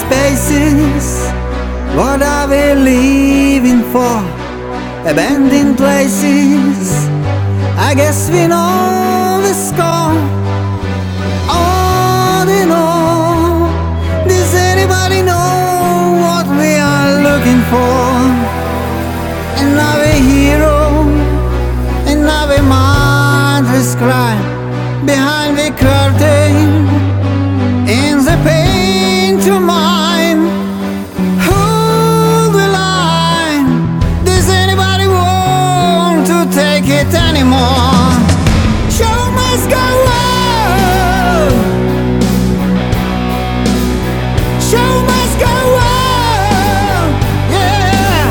spaces. What are we living for? Abandoned places. I guess we know the score. All in all, does anybody know what we are looking for? Another hero, another mother's cry behind the curtain, in the pain to mine. Hold the line. Does anybody want to take it anymore? Show must go on. Show must go on. Yeah.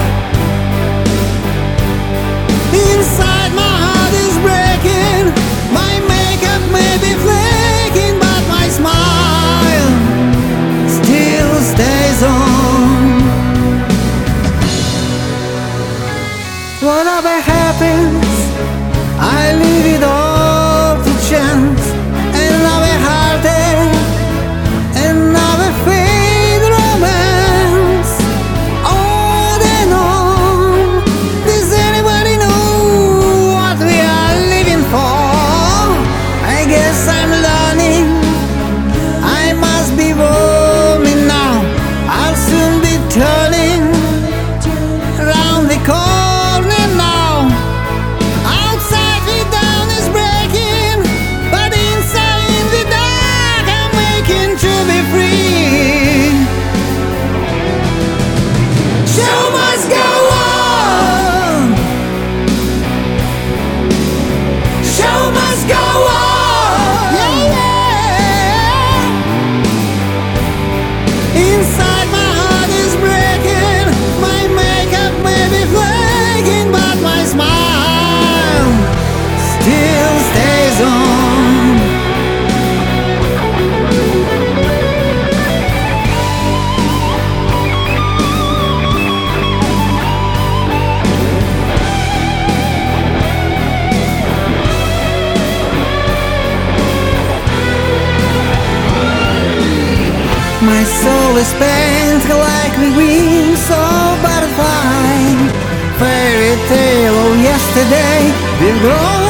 Inside my heart is breaking. My makeup may be flaking, but my smile still stays on. Whatever happens, I leave it all to chance. Another heartache, another failed romance. All in all, does anybody know what we are living for? I guess I'm learning. I must be warming now. I'll soon be turning around the corner now. Outside the dawn is breaking, but inside in the dark I'm waking to be free. Show must go on. Show must go on. Yeah, yeah. Inside my heart is breaking. My makeup may be flaking, but my smile still stays on. My soul is pent like the wings of butterfly. Fairy tale of yesterday will grow